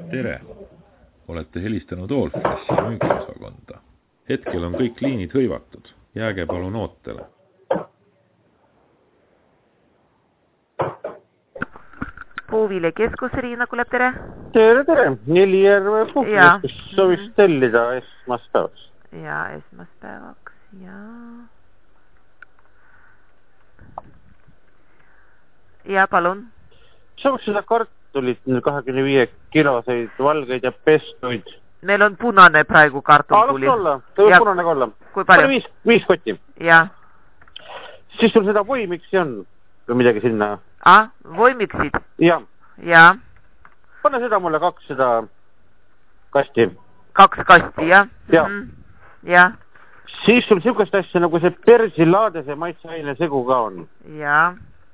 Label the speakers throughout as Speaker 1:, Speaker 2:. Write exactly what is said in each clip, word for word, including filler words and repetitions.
Speaker 1: Tere! Olete helistanud Allfressi müügiosakonda. Hetkel on kõik liinid hõivatud. Jääge palun ootele.
Speaker 2: Puuvile keskus, Riina Kulep, tere!
Speaker 3: Tere, tere! Neljärve puhkeskus soovis tellida esmaspäevaks.
Speaker 2: Ja, esmaspäevaks, ja... Ja, palun.
Speaker 3: Sooviks seda kartulit kahekümne viie kiloseid valgeid ja pestuid.
Speaker 2: Meil on punane praegu kartultuli.
Speaker 3: Aa, olla. Tõi punane ka olla.
Speaker 2: Kui palju?
Speaker 3: Viis, viis kotti.
Speaker 2: Ja.
Speaker 3: Siis sul seda voimiksi on või midagi sinna?
Speaker 2: Ah, voimiksid?
Speaker 3: Ja.
Speaker 2: Ja.
Speaker 3: Pane seda mulle kaks seda kasti.
Speaker 2: Kaks kasti, jah?
Speaker 3: Ja.
Speaker 2: Mm -hmm. Ja.
Speaker 3: Siis sul sihukest asja nagu see persilaadese maitseaine segu ka on.
Speaker 2: Ja.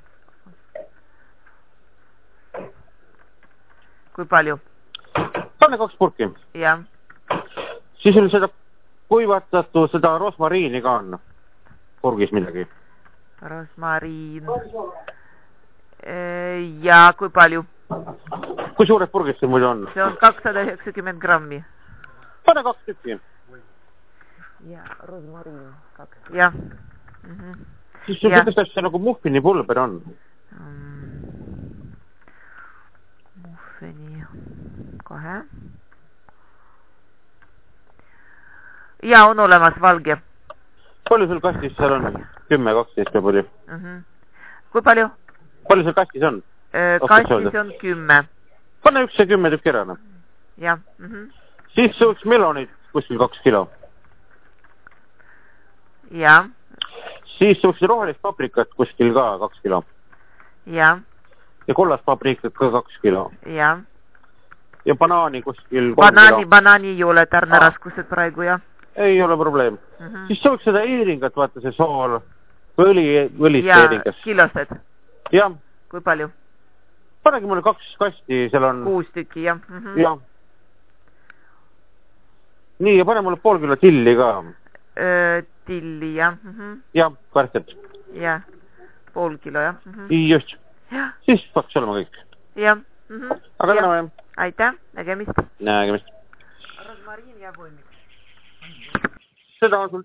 Speaker 2: Kui palju?
Speaker 3: Pane kaks purki.
Speaker 2: Ja.
Speaker 3: Siis sul seda kuivatatu, seda rosmariini ka on. Purgis midagi.
Speaker 2: Rosmariin. Ja, kui palju?
Speaker 3: Kui suured purgis see muidu on?
Speaker 2: See on kakssada üheksakümmend grammi.
Speaker 3: Pane kaks tükki.
Speaker 2: Ja, rosmariin. Kaks. Ja. Mm -hmm.
Speaker 3: Siis sul sihukest asja nagu muffini pulber on.
Speaker 2: Mm. Muffini. Kohe. Ja, on olemas valge.
Speaker 3: Palju sul kastis seal on? kümme, kaksteist peab oli.
Speaker 2: Mm -hmm. Kui palju?
Speaker 3: Palju sul kastis on?
Speaker 2: Kastis on kümme.
Speaker 3: Pane üks ja kümme tükki ära.
Speaker 2: Ja. Mm -hmm.
Speaker 3: Siis sul melonid kuskil kaks kilo.
Speaker 2: Ja.
Speaker 3: Siis sul rohelist paprikat kuskil ka kaks kilo.
Speaker 2: Ja.
Speaker 3: Ja kollast paprikat ka kaks kilo.
Speaker 2: Ja.
Speaker 3: Ja banaani kuskil kolm
Speaker 2: banaani,
Speaker 3: kilo.
Speaker 2: Banaani ei ole tarneraskused praegu, jah?
Speaker 3: Ei ole probleem. Mm -hmm. Siis sooviks seda eeringat, vaata see sool. Õli, õlist
Speaker 2: ja,
Speaker 3: eeringas.
Speaker 2: Ja, kilosed.
Speaker 3: Jah.
Speaker 2: Kui palju?
Speaker 3: Panegi mulle kaks kasti, seal on...
Speaker 2: Kuus tükki, jah. Mm -hmm.
Speaker 3: Jah. Nii, ja pane mulle pool kilo tilli ka.
Speaker 2: Öö, tilli, jah. Mm -hmm.
Speaker 3: Jah, värsket.
Speaker 2: Jah, pool kilo, jah. Mm -hmm.
Speaker 3: Just.
Speaker 2: Ja.
Speaker 3: Siis peaks olema kõik.
Speaker 2: Jah. Mm -hmm.
Speaker 3: Aga täna või?
Speaker 2: Aitäh, nägemist.
Speaker 3: Nägemist.
Speaker 2: Rosmariin ja voimik.
Speaker 3: Seda on sul